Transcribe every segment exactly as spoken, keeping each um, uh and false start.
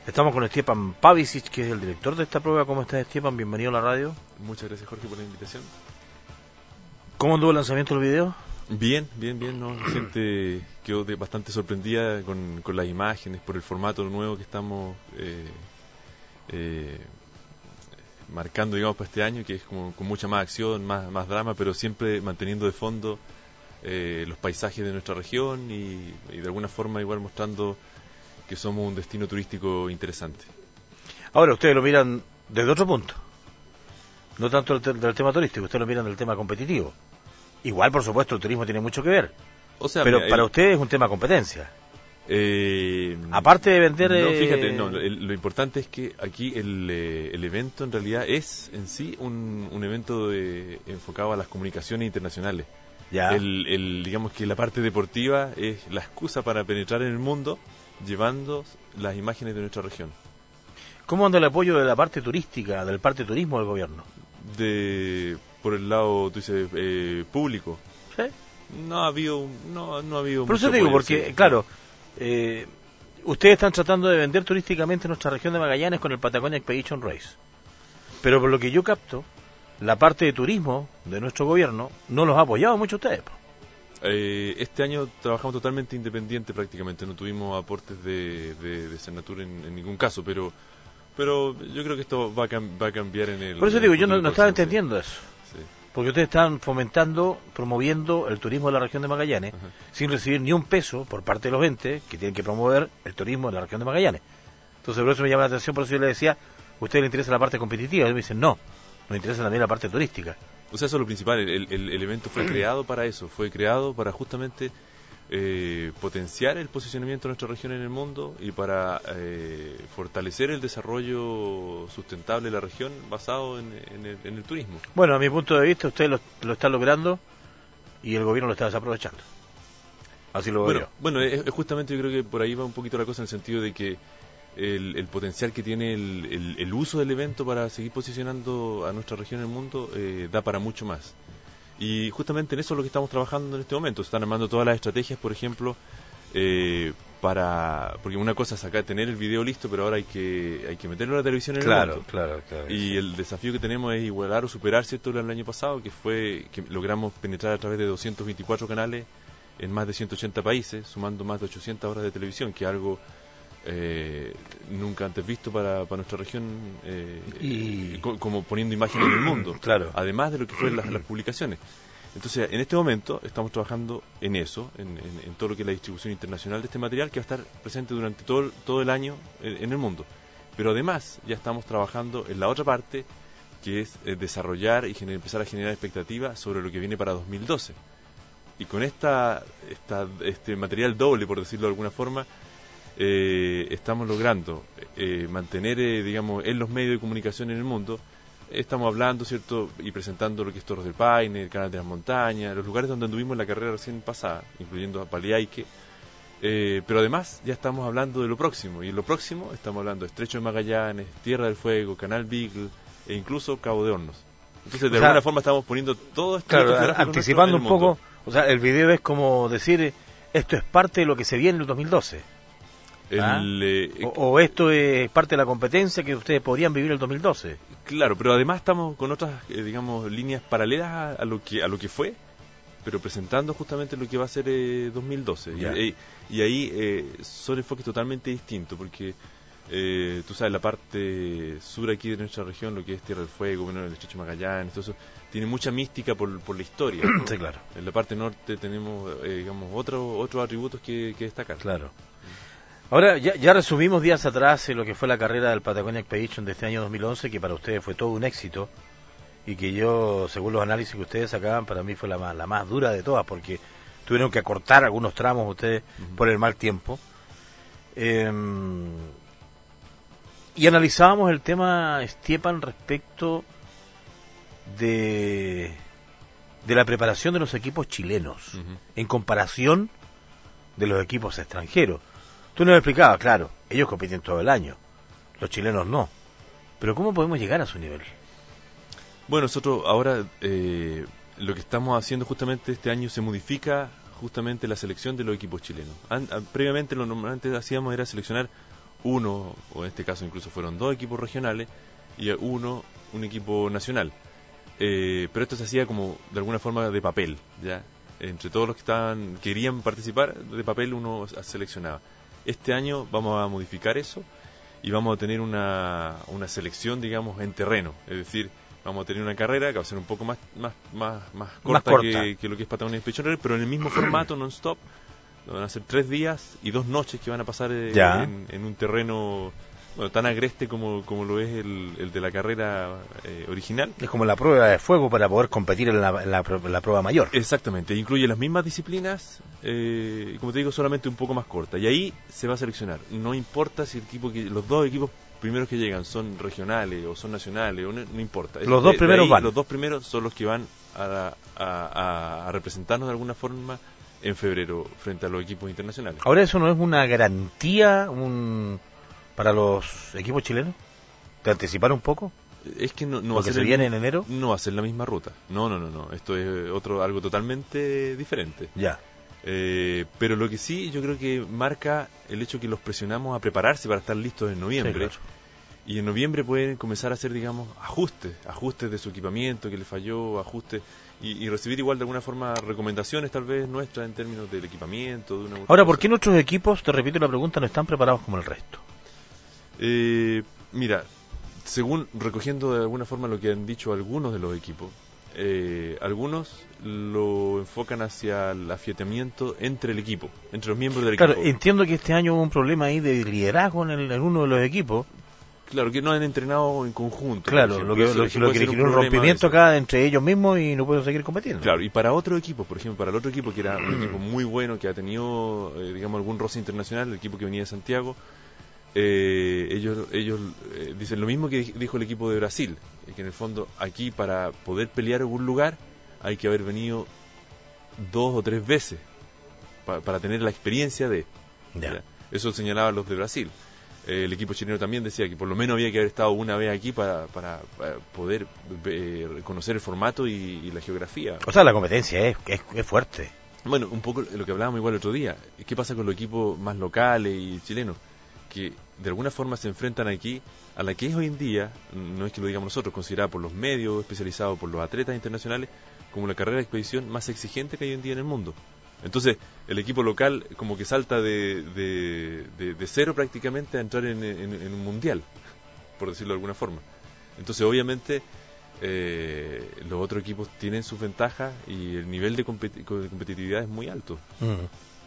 Estamos con Stjepan Pavicic, que es el director de esta prueba. ¿Cómo estás, Stjepan? Bienvenido a la radio. Muchas gracias, Jorge, por la invitación. ¿Cómo anduvo el lanzamiento del video? Bien, bien, bien, ¿no? La gente quedó de, bastante sorprendida con, con las imágenes, por el formato nuevo que estamos eh, eh, marcando, digamos, para este año, que es como, con mucha más acción, más, más drama, pero siempre manteniendo de fondo eh, los paisajes de nuestra región y, y de alguna forma igual mostrando que somos un destino turístico interesante. Ahora, ustedes lo miran desde otro punto, no tanto del, del tema turístico, ustedes lo miran del tema competitivo. Igual, por supuesto, el turismo tiene mucho que ver, o sea, pero mira, para el, ustedes es un tema de competencia. Eh, Aparte de vender... No, eh... fíjate, no, el, lo importante es que aquí el, eh, el evento en realidad es en sí un, un evento de, enfocado a las comunicaciones internacionales. Ya. El, el, digamos que la parte deportiva es la excusa para penetrar en el mundo llevando las imágenes de nuestra región. ¿Cómo anda el apoyo de la parte turística, del parte turismo del gobierno? De por el lado, tú dices, eh, público. ¿Sí? No ha habido, no, no ha habido. Por eso te digo, porque, sí, claro, eh, ustedes están tratando de vender turísticamente nuestra región de Magallanes con el Patagonia Expedition Race. Pero por lo que yo capto, la parte de turismo de nuestro gobierno no los ha apoyado mucho a ustedes. Eh, este año trabajamos totalmente independiente prácticamente, no tuvimos aportes de, de, de Senatur en, en ningún caso, pero pero yo creo que esto va a, cam va a cambiar en el... Por eso digo, yo no, no estaba sí. entendiendo eso. Sí. Porque ustedes están fomentando, promoviendo el turismo de la región de Magallanes, uh-huh, sin recibir ni un peso por parte de los entes que tienen que promover el turismo de la región de Magallanes. Entonces, por eso me llama la atención, por eso yo le decía, ¿a usted le interesa la parte competitiva? Y ellos me dicen, no, nos interesa también la parte turística. O sea, eso es lo principal, el, el, el evento fue creado para eso, fue creado para justamente eh, potenciar el posicionamiento de nuestra región en el mundo y para eh, fortalecer el desarrollo sustentable de la región basado en, en, el, en el turismo. Bueno, a mi punto de vista, usted lo, lo está logrando y el gobierno lo está desaprovechando. Así lo veo bueno, yo. Bueno, es, es justamente yo creo que por ahí va un poquito la cosa en el sentido de que El, el potencial que tiene el, el, el uso del evento para seguir posicionando a nuestra región en el mundo eh, da para mucho más. Y justamente en eso es lo que estamos trabajando en este momento. Se están armando todas las estrategias, por ejemplo, eh, para... Porque una cosa es acá tener el video listo, pero ahora hay que hay que meterlo a la televisión en claro, el mundo. Claro, claro. Y sí. el desafío que tenemos es igualar o superar, ¿cierto?, el año pasado, que fue que logramos penetrar a través de doscientos veinticuatro canales en más de ciento ochenta países, sumando más de ochocientas horas de televisión, que es algo... Eh, nunca antes visto para, para nuestra región, eh, y... eh, co como poniendo imágenes en el mundo, claro, además de lo que fueron las, las publicaciones. Entonces, en este momento estamos trabajando en eso, en, en, en todo lo que es la distribución internacional de este material, que va a estar presente durante todo, todo el año en, en el mundo. Pero además ya estamos trabajando en la otra parte, que es eh, desarrollar y gener, empezar a generar expectativas sobre lo que viene para dos mil doce. Y con esta, esta este material doble, por decirlo de alguna forma, Eh, estamos logrando eh, mantener, eh, digamos, en los medios de comunicación en el mundo, estamos hablando, ¿cierto?, y presentando lo que es Torres del Paine, el Canal de las Montañas, los lugares donde anduvimos en la carrera recién pasada, incluyendo a Paliaique, eh, pero además ya estamos hablando de lo próximo, y en lo próximo estamos hablando de Estrecho de Magallanes, Tierra del Fuego, Canal Beagle, e incluso Cabo de Hornos. Entonces, de o sea, alguna forma estamos poniendo todo esto... Claro, anticipando un poco, o sea, el video es como decir, esto es parte de lo que se viene en el dos mil doce. El, ¿Ah? eh, o, o esto es parte de la competencia que ustedes podrían vivir el dos mil doce. Claro, pero además estamos con otras, eh, digamos, líneas paralelas a, a lo que a lo que fue, pero presentando justamente lo que va a ser eh, dos mil doce. Y, y ahí eh, son enfoques totalmente distintos, porque eh, tú sabes, la parte sur aquí de nuestra región, lo que es Tierra del Fuego, bueno, el Estrecho de Magallanes, todo eso, tiene mucha mística por, por la historia. Sí, claro. En la parte norte tenemos, eh, digamos, otros otros atributos que, que destacar. Claro. Ahora, ya, ya resumimos días atrás eh, lo que fue la carrera del Patagonia Expedition de este año dos mil once, que para ustedes fue todo un éxito, y que yo, según los análisis que ustedes sacaban, para mí fue la más, la más dura de todas, porque tuvieron que acortar algunos tramos ustedes uh-huh. por el mal tiempo. Eh, y analizábamos el tema, Stjepan, respecto de, de la preparación de los equipos chilenos, uh-huh. en comparación de los equipos extranjeros. Tú nos explicabas, claro, ellos compiten todo el año, los chilenos no. Pero ¿cómo podemos llegar a su nivel? Bueno, nosotros ahora eh, lo que estamos haciendo justamente este año se modifica justamente la selección de los equipos chilenos. An, a, previamente lo normalmente hacíamos era seleccionar uno, o en este caso incluso fueron dos equipos regionales, y uno, un equipo nacional. Eh, pero esto se hacía como de alguna forma de papel, ya entre todos los que estaban querían participar, de papel uno seleccionaba. Este año vamos a modificar eso y vamos a tener una, una selección, digamos, en terreno, es decir, vamos a tener una carrera que va a ser un poco más más más, más corta, más corta. Que, que lo que es Patagonia Expedition, pero en el mismo formato, non-stop. Van a ser tres días y dos noches que van a pasar eh, en, en un terreno, bueno, tan agreste como, como lo es el, el de la carrera eh, original. Es como la prueba de fuego para poder competir en la, en la, en la prueba mayor. Exactamente, incluye las mismas disciplinas, eh, y como te digo, solamente un poco más corta. Y ahí se va a seleccionar. No importa si el equipo que, los dos equipos primeros que llegan son regionales o son nacionales, o no, no importa. Los de, dos primeros ahí, van. Los dos primeros son los que van a, a, a representarnos de alguna forma en febrero frente a los equipos internacionales. Ahora, ¿eso no es una garantía un para los equipos chilenos? ¿Te anticipar un poco? Es que no, no Porque va a ser se el, viene en enero. No va a ser la misma ruta. No, no, no, no. Esto es otro algo totalmente diferente. Ya. Eh, pero lo que sí yo creo que marca el hecho que los presionamos a prepararse para estar listos en noviembre. Sí, claro. Y en noviembre pueden comenzar a hacer, digamos, ajustes, ajustes de su equipamiento que le falló, ajustes, y, y recibir igual de alguna forma recomendaciones tal vez nuestras en términos del equipamiento. De una Ahora, ¿por qué nuestros equipos, te repito la pregunta, no están preparados como el resto? Eh, mira, según recogiendo de alguna forma lo que han dicho algunos de los equipos, eh, algunos lo enfocan hacia el afiatamiento entre el equipo, entre los miembros del Claro, equipo. entiendo que este año hubo un problema ahí de liderazgo en, el, en uno de los equipos. Claro, que no han entrenado en conjunto. Claro, lo que, eso, lo, eso lo puede que ser generó un problema rompimiento de eso. acá entre ellos mismos y no pueden seguir compitiendo. Claro, y para otro equipo, por ejemplo, para el otro equipo que era un equipo muy bueno, que ha tenido, eh, digamos, algún roce internacional, el equipo que venía de Santiago, eh, ellos ellos eh, dicen lo mismo que dijo el equipo de Brasil, que en el fondo aquí para poder pelear algún lugar hay que haber venido dos o tres veces pa, para tener la experiencia de... Ya. ¿ya? Eso señalaban los de Brasil. El equipo chileno también decía que por lo menos había que haber estado una vez aquí para, para, para poder eh, conocer el formato y, y la geografía. O sea, la competencia es, es, es fuerte. Bueno, un poco lo que hablábamos igual el otro día. ¿Qué pasa con los equipos más locales y chilenos? Que de alguna forma se enfrentan aquí a la que es hoy en día, no es que lo digamos nosotros, considerada por los medios especializados, por los atletas internacionales, como la carrera de expedición más exigente que hay hoy en día en el mundo. Entonces, el equipo local como que salta de, de, de, de cero prácticamente a entrar en, en, en un mundial, por decirlo de alguna forma. Entonces, obviamente, eh, los otros equipos tienen sus ventajas y el nivel de, competi- de competitividad es muy alto. Mm.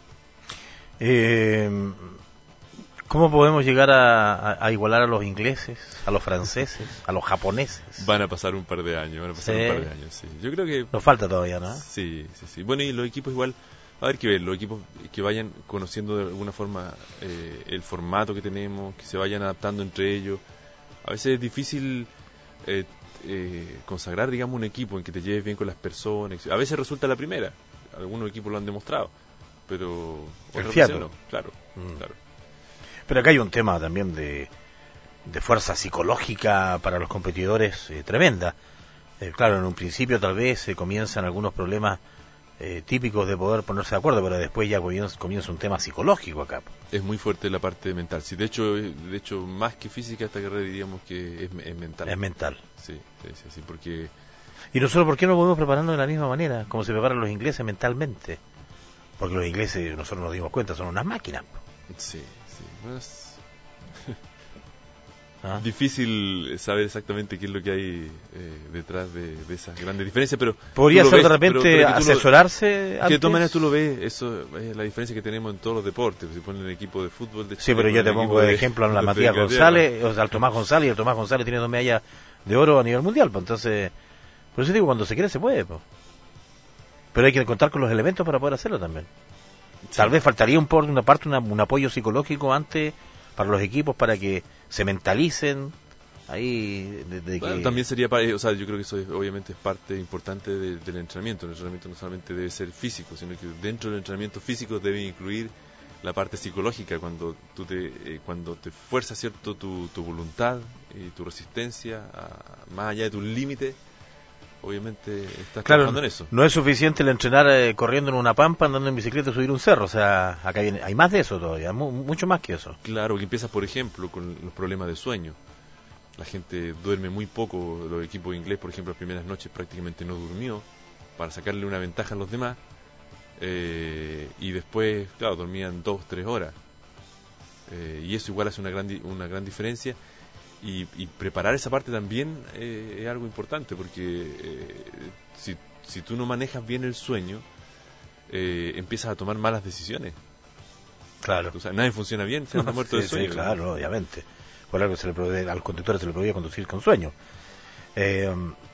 Eh, ¿Cómo podemos llegar a, a, a igualar a los ingleses, a los franceses, a los japoneses? Van a pasar un par de años, van a pasar Sí. un par de años, sí. Yo creo que... Nos falta todavía, ¿no? Sí, sí, sí. Bueno, y los equipos igual, a ver que ver, los equipos que vayan conociendo de alguna forma eh, el formato que tenemos, que se vayan adaptando entre ellos. A veces es difícil eh, eh, consagrar, digamos, un equipo en que te lleves bien con las personas. A veces resulta la primera, algunos equipos lo han demostrado, pero... El otras fiato. veces no. Claro, Mm. claro. Pero acá hay un tema también de, de fuerza psicológica para los competidores eh, tremenda. Eh, claro, en un principio tal vez se comienzan algunos problemas eh, típicos de poder ponerse de acuerdo, pero después ya comienza, comienza un tema psicológico acá. Es muy fuerte la parte mental. Sí, de hecho, eh, de hecho más que física esta carrera diríamos que es, es mental. Es mental. Sí, sí, sí, sí, porque... ¿Y nosotros por qué no podemos prepararnos de la misma manera, como se preparan los ingleses mentalmente? Porque los ingleses, nosotros nos dimos cuenta, son unas máquinas. Sí, sí. Bueno, es ¿Ah? difícil saber exactamente qué es lo que hay eh, detrás de, de esas grandes diferencias, pero... ¿Podría tú lo ser ves, de repente pero- pero que tú lo- asesorarse Que de antes? todas maneras tú lo ves, eso es la diferencia que tenemos en todos los deportes. Si ponen el equipo de fútbol de Sí, Chile, pero yo ponen te el pongo equipo de ejemplo a la de Matías Inglaterra. González, o sea, al Tomás González, y el Tomás González tiene dos medallas de oro a nivel mundial, pues entonces, por eso digo, cuando se quiere se puede, pues. Pero hay que contar con los elementos para poder hacerlo también. Tal vez faltaría un por una parte una- un apoyo psicológico antes para los equipos para que se mentalicen ahí de, de Bueno, que... también sería, pa- eh, o sea, yo creo que eso es, obviamente es parte importante de- del entrenamiento. El entrenamiento no solamente debe ser físico, sino que dentro del entrenamiento físico debe incluir la parte psicológica, cuando tú te, eh, cuando te fuerzas, cierto, tu, tu voluntad y tu resistencia a- más allá de tus límites obviamente estás claro, trabajando en eso. No es suficiente el entrenar eh, corriendo en una pampa, andando en bicicleta, subir un cerro. O sea, acá viene, hay más de eso todavía, mu mucho más que eso. Claro, que empiezas, por ejemplo, con los problemas de sueño. La gente duerme muy poco, los equipos de inglés, por ejemplo, las primeras noches prácticamente no durmió para sacarle una ventaja a los demás. Eh, y después, claro, dormían dos, tres horas. Eh, y eso igual hace una gran, una gran diferencia. Y, y preparar esa parte también eh, es algo importante, porque eh, si, si tú no manejas bien el sueño, eh, empiezas a tomar malas decisiones. Claro. O sea, nadie funciona bien, se anda muerto sí, de sueño. Sí, claro, ¿no? Obviamente. Por algo se le prohíbe, a los conductores se le prohíbe conducir con sueño. Eh,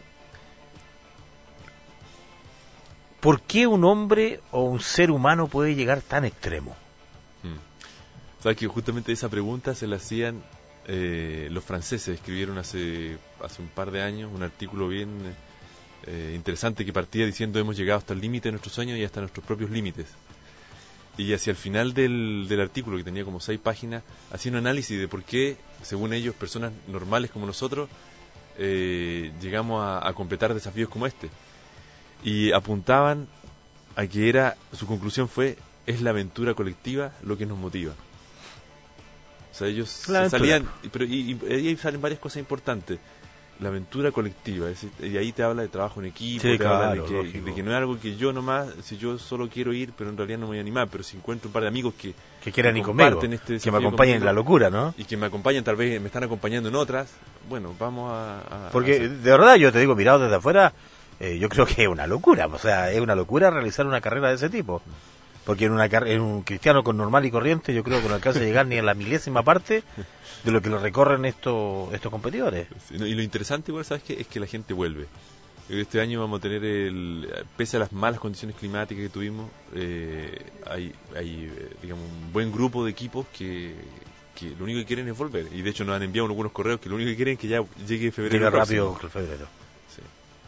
¿Por qué un hombre o un ser humano puede llegar tan extremo? Hmm. Sabes que justamente esa pregunta se la hacían eh, los franceses. Escribieron hace hace un par de años un artículo bien eh, interesante que partía diciendo: hemos llegado hasta el límite de nuestros sueños y hasta nuestros propios límites. Y hacia el final del, del artículo, que tenía como seis páginas, hacía un análisis de por qué, según ellos, personas normales como nosotros, eh, llegamos a, a completar desafíos como este. Y apuntaban a que era, su conclusión fue: es la aventura colectiva lo que nos motiva. O sea, ellos salían, pero y, y ahí salen varias cosas importantes. La aventura colectiva, es decir, y ahí te habla de trabajo en equipo, sí, te claro, habla de que, de que no es algo que yo nomás, si yo solo quiero ir, pero en realidad no me voy a animar, pero si encuentro un par de amigos que, que quieran ir conmigo, este que me acompañen en la locura, ¿no? Y que me acompañen, tal vez me están acompañando en otras, bueno, vamos a... a Porque a de verdad yo te digo, mirado desde afuera, eh, yo creo que es una locura, o sea, es una locura realizar una carrera de ese tipo. Porque en, una, en un cristiano con normal y corriente yo creo que no alcanza a llegar ni a la milésima parte de lo que lo recorren estos estos competidores. Sí, no, y lo interesante igual, ¿sabes qué? Es que la gente vuelve. Este año vamos a tener, el pese a las malas condiciones climáticas que tuvimos, eh, hay, hay digamos, un buen grupo de equipos que, que lo único que quieren es volver. Y de hecho nos han enviado algunos correos que lo único que quieren es que ya llegue febrero. Llegue rápido el febrero. Sí.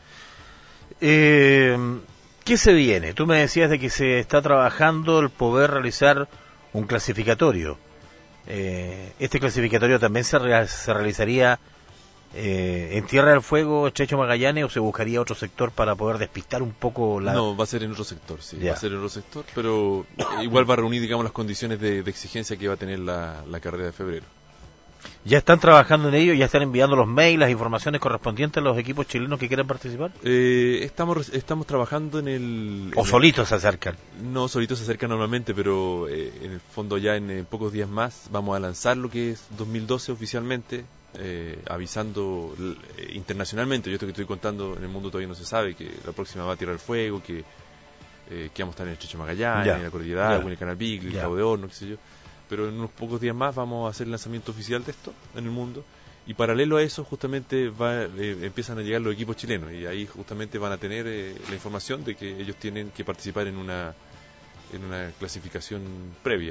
Eh... ¿Qué se viene? Tú me decías de que se está trabajando el poder realizar un clasificatorio. Eh, ¿Este clasificatorio también se, re se realizaría eh, en Tierra del Fuego, Estrecho Magallanes, o se buscaría otro sector para poder despistar un poco la...? No, va a ser en otro sector, sí, ya. va a ser en otro sector, pero igual va a reunir, digamos, las condiciones de, de exigencia que va a tener la, la carrera de febrero. ¿Ya están trabajando en ello? ¿Ya están enviando los mails, las informaciones correspondientes a los equipos chilenos que quieran participar? Eh, estamos estamos trabajando en el... ¿O en solitos el, se acercan? No, solitos se acercan normalmente, pero eh, en el fondo ya en eh, pocos días más vamos a lanzar lo que es dos mil doce oficialmente, eh, avisando eh, internacionalmente. Yo esto que estoy contando en el mundo todavía no se sabe, que la próxima va a Tierra del Fuego, que, eh, que vamos a estar en el Estrecho Magallanes, ya. en la Cordillera de Agua, en el Canal Beagle, el Cabo de Horno, qué sé yo. Pero en unos pocos días más vamos a hacer el lanzamiento oficial de esto en el mundo, y paralelo a eso justamente va, eh, empiezan a llegar los equipos chilenos, y ahí justamente van a tener eh, la información de que ellos tienen que participar en una en una clasificación previa.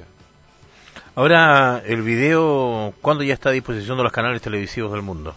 Ahora, el video, ¿cuándo ya está a disposición de los canales televisivos del mundo?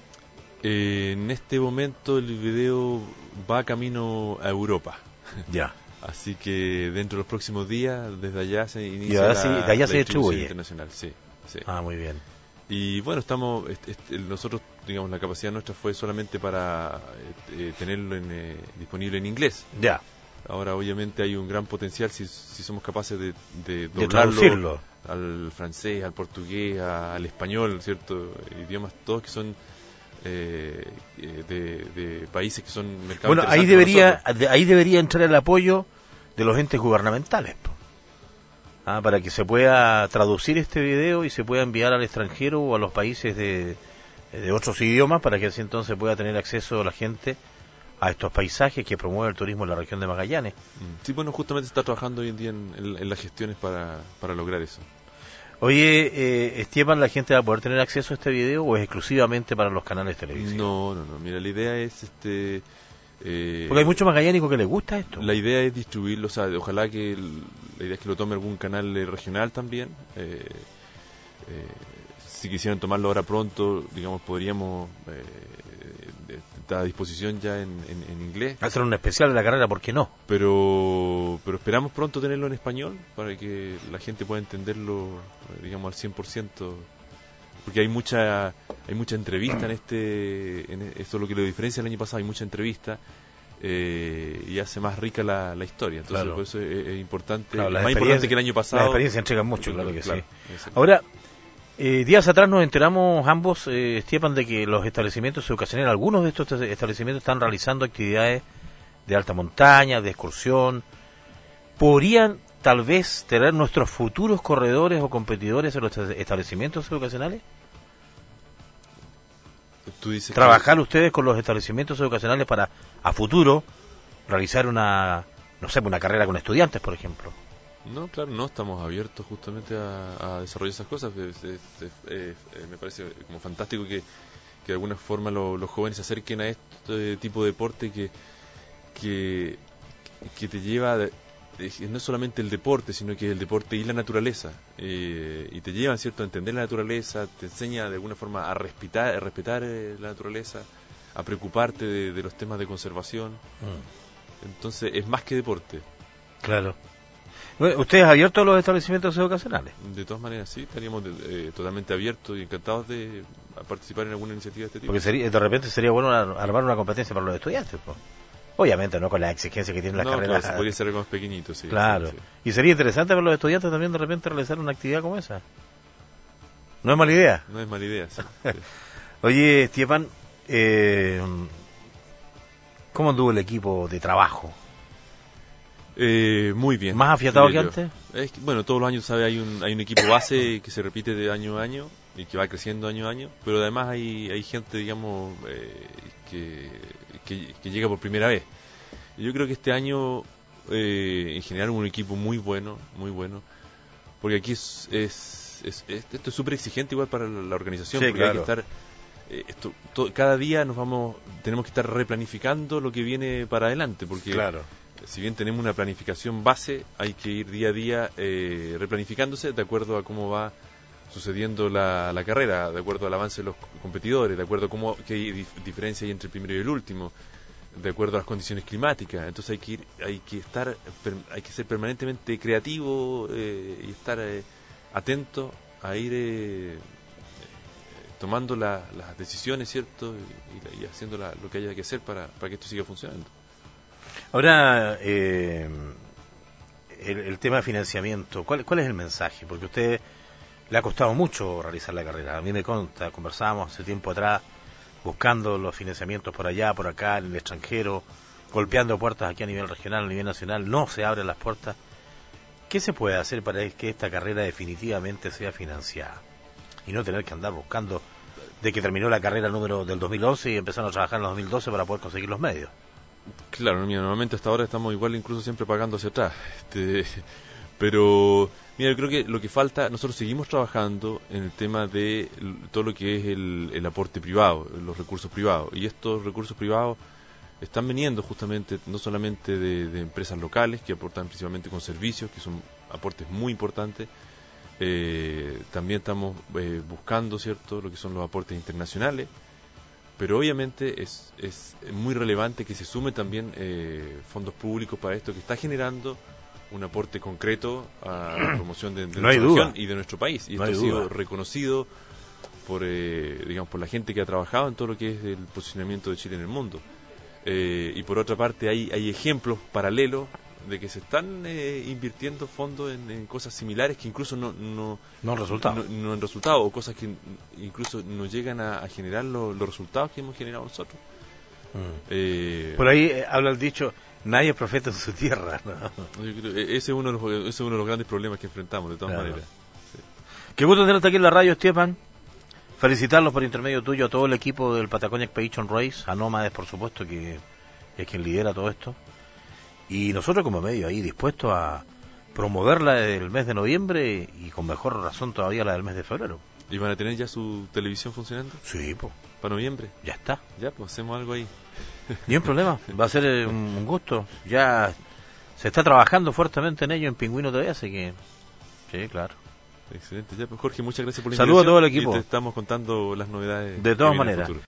Eh, en este momento el video va camino a Europa. Ya. Así que dentro de los próximos días, desde allá se inicia y ahora la, sí, de allá la se distribuye internacional. Sí, sí. Ah, muy bien. Y bueno, estamos este, este, nosotros, digamos, la capacidad nuestra fue solamente para eh, tenerlo en, eh, disponible en inglés. Ya. Ahora, obviamente, hay un gran potencial si, si somos capaces de, de de doblarlo al francés, al portugués, a, al español, ¿cierto? Idiomas todos que son eh, de, de países que son mercados. Bueno, ahí debería de, ahí debería entrar el apoyo de los entes gubernamentales, ah, para que se pueda traducir este video y se pueda enviar al extranjero o a los países de, de otros idiomas, para que así entonces pueda tener acceso la gente a estos paisajes que promueve el turismo en la región de Magallanes. Sí, bueno, justamente se está trabajando hoy en día en, en, en las gestiones para, para lograr eso. Oye, eh, Esteban, ¿la gente va a poder tener acceso a este video o es exclusivamente para los canales televisivos? No, no, no. Mira, la idea es, este, eh, porque hay muchos magallánicos que les gusta esto. La idea es distribuirlo, o sea, ojalá que el, la idea es que lo tome algún canal eh, regional también. Eh, eh, si quisieran tomarlo ahora pronto, digamos, podríamos eh, está a disposición ya en, en, en inglés. Hacer un especial de la carrera, ¿por qué no? Pero pero esperamos pronto tenerlo en español para que la gente pueda entenderlo, digamos, al cien por ciento. Porque hay mucha hay mucha entrevista en este, en esto es lo que lo diferencia del año pasado, hay mucha entrevista eh, y hace más rica la, la historia. Entonces, claro. por eso es, es importante, claro, más importante que el año pasado. Las experiencias entregan mucho, claro que claro, sí. Ahora, eh, días atrás nos enteramos ambos, eh, Esteban, de que los establecimientos educacionales, algunos de estos establecimientos están realizando actividades de alta montaña, de excursión. ¿Podrían tal vez tener nuestros futuros corredores o competidores en los establecimientos educacionales? Tú dices ¿Trabajar que... ustedes con los establecimientos educacionales para, a futuro, realizar una, no sé, una carrera con estudiantes, por ejemplo? No, claro, no, estamos abiertos justamente a, a desarrollar esas cosas. Es, es, es, es, me parece como fantástico que, que de alguna forma lo, los jóvenes se acerquen a este tipo de deporte que, que, que te lleva... De, no es solamente el deporte, sino que el deporte y la naturaleza, eh, y te llevan, ¿cierto?, a entender la naturaleza, te enseña de alguna forma a respetar, a respetar eh, la naturaleza, a preocuparte de, de los temas de conservación. Mm. Entonces, es más que deporte. Claro. ¿Ustedes abiertos a los establecimientos educacionales? De todas maneras, sí, estaríamos eh, totalmente abiertos y encantados de participar en alguna iniciativa de este tipo. Porque sería, de repente sería bueno armar una competencia para los estudiantes, pues. Obviamente, no con la exigencia que tienen las no, carreras. Claro, podría ser algo más pequeñito, sí. Claro. Sí, sí. Y sería interesante para los estudiantes también de repente realizar una actividad como esa. No es mala idea. No es mala idea, sí. Oye, Esteban, eh, ¿cómo anduvo el equipo de trabajo? Eh, muy bien. ¿Más afiatado que antes? Es que, bueno, todos los años, ¿sabe? Hay un, hay un equipo base que se repite de año a año y que va creciendo año a año, pero además hay, hay gente, digamos, eh, que, que, que llega por primera vez. Y yo creo que este año, eh, en general, un equipo muy bueno, muy bueno, porque aquí es, es, es, es esto es súper exigente igual para la, la organización, sí, porque claro. hay que estar... Eh, esto, to, cada día nos vamos, tenemos que estar replanificando lo que viene para adelante, porque... Claro. Si bien tenemos una planificación base, hay que ir día a día eh, replanificándose de acuerdo a cómo va sucediendo la, la carrera, de acuerdo al avance de los competidores, de acuerdo a cómo, qué dif diferencia hay entre el primero y el último, de acuerdo a las condiciones climáticas. Entonces hay que ir, hay que estar, hay que ser permanentemente creativo eh, y estar eh, atento a ir eh, tomando la, las decisiones, ¿cierto? Y, y haciendo la, lo que haya que hacer para, para que esto siga funcionando. Ahora, eh, el, el tema de financiamiento, ¿cuál, ¿cuál es el mensaje? Porque a usted le ha costado mucho realizar la carrera. A mí me consta, conversábamos hace tiempo atrás, buscando los financiamientos por allá, por acá, en el extranjero, golpeando puertas aquí a nivel regional, a nivel nacional, no se abren las puertas. ¿Qué se puede hacer para que esta carrera definitivamente sea financiada? Y no tener que andar buscando de que terminó la carrera número del dos mil once y empezaron a trabajar en el dos mil doce para poder conseguir los medios. Claro, mira, normalmente hasta ahora estamos igual incluso siempre pagando hacia atrás. Este, pero, mira, yo creo que lo que falta, nosotros seguimos trabajando en el tema de todo lo que es el, el aporte privado, los recursos privados. Y estos recursos privados están viniendo justamente no solamente de, de empresas locales que aportan principalmente con servicios, que son aportes muy importantes. Eh, también estamos eh, buscando, ¿cierto?, lo que son los aportes internacionales. Pero obviamente es, es muy relevante que se sume también eh, fondos públicos para esto, que está generando un aporte concreto a la promoción de, de no nuestra región duda. y de nuestro país. Y no esto ha duda. sido reconocido por, eh, digamos, por la gente que ha trabajado en todo lo que es el posicionamiento de Chile en el mundo. Eh, y por otra parte hay, hay ejemplos paralelos de que se están eh, invirtiendo fondos en, en cosas similares que incluso no no no han resultado no, no han resultado, o cosas que incluso no llegan a, a generar lo, los resultados que hemos generado nosotros. mm. eh, por ahí eh, habla el dicho, nadie es profeta en su tierra, ¿no? Yo creo, ese es uno de los, ese es uno de los grandes problemas que enfrentamos de todas claro. maneras. Sí. Qué gusto tenerte aquí en la radio, Esteban. Felicitarlos por intermedio tuyo a todo el equipo del Patagonia Expedition Race, a Nómades, por supuesto, que es quien lidera todo esto. Y nosotros como medio ahí dispuestos a promoverla el mes de noviembre y con mejor razón todavía la del mes de febrero. ¿Y van a tener ya su televisión funcionando? Sí, pues. ¿Para noviembre? Ya está. Ya, pues hacemos algo ahí. Ni un problema, va a ser eh, un gusto. Ya se está trabajando fuertemente en ello en Pingüino todavía, así que... Sí, claro. Excelente. Ya, pues Jorge, muchas gracias por la invitación. Saludos a todo el equipo. Y te estamos contando las novedades. De todas maneras.